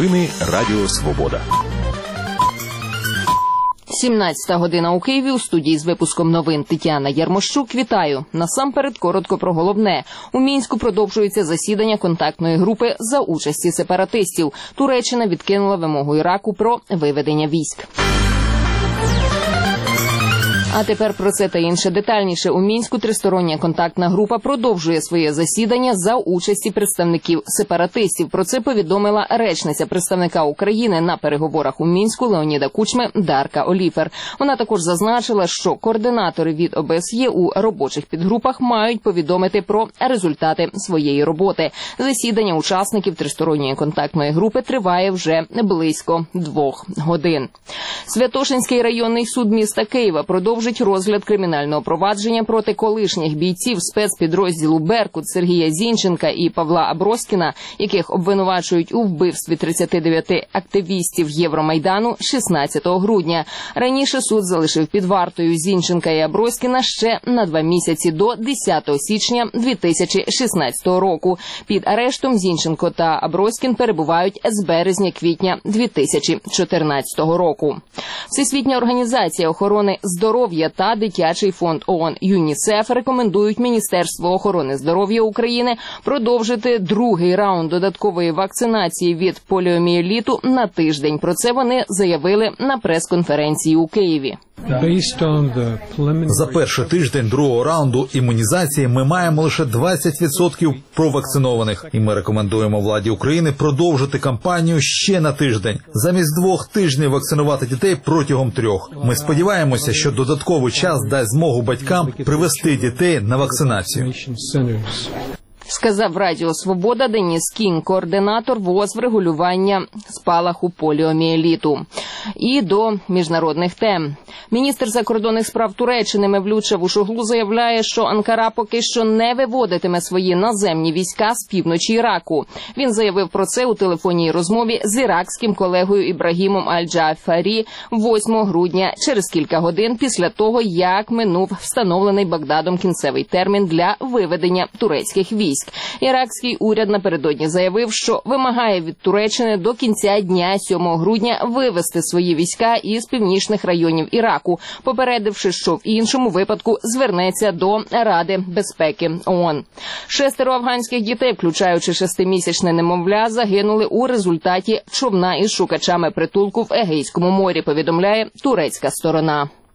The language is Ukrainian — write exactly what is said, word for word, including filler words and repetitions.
Новини Радіо Свобода. сімнадцята година у Києві. У студії з випуском новин Тетяна Ярмощук. Вітаю. Насамперед коротко про головне. У Мінську продовжується засідання контактної групи за участі сепаратистів. Туреччина відкинула вимогу Іраку про виведення військ. А тепер про це та інше детальніше. У Мінську тристороння контактна група продовжує своє засідання за участі представників сепаратистів. Про це повідомила речниця представника України на переговорах у Мінську Леоніда Кучми Дарка Оліфер. Вона також зазначила, що координатори від О Б С Є у робочих підгрупах мають повідомити про результати своєї роботи. Засідання учасників тристоронньої контактної групи триває вже близько двох годин. Святошинський районний суд міста Києва продовжує розгляд кримінального провадження проти колишніх бійців спецпідрозділу «Беркут» Сергія Зінченка і Павла Аброськіна, яких обвинувачують у вбивстві тридцяти дев'яти активістів Євромайдану шістнадцятого грудня. Раніше суд залишив під вартою Зінченка і Аброськіна ще на два місяці до десятого січня дві тисячі шістнадцятого року. Під арештом Зінченко та Аброськін перебувають з березня-квітня дві тисячі чотирнадцятого року. Всесвітня організація охорони здоров'я та Дитячий фонд О О Н ЮНІСЕФ рекомендують Міністерству охорони здоров'я України продовжити другий раунд додаткової вакцинації від поліомієліту на тиждень. Про це вони заявили на прес-конференції у Києві. За перший тиждень другого раунду імунізації ми маємо лише двадцять відсотків провакцинованих. І ми рекомендуємо владі України продовжити кампанію ще на тиждень. Замість двох тижнів вакцинувати дітей протягом трьох. Ми сподіваємося, що додатковий час дасть змогу батькам привести дітей на вакцинацію. Сказав Радіо Свобода Деніс Кінг, координатор ВОЗ врегулювання спалаху поліомієліту. І до міжнародних тем. Міністр закордонних справ Туреччини Мевлют Чавушоглу заявляє, що Анкара поки що не виводитиме свої наземні війська з півночі Іраку. Він заявив про це у телефонній розмові з іракським колегою Ібрагімом Аль-Джафарі восьмого грудня, через кілька годин після того, як минув встановлений Багдадом кінцевий термін для виведення турецьких військ. Іракський уряд напередодні заявив, що вимагає від Туреччини до кінця дня сьомого грудня вивести свої війська із північних районів Іраку, попередивши, що в іншому випадку звернеться до Ради безпеки О О Н. Шестеро афганських дітей, включаючи шестимісячне немовля, загинули у результаті човна із шукачами притулку в Егейському морі, повідомляє турецька сторона.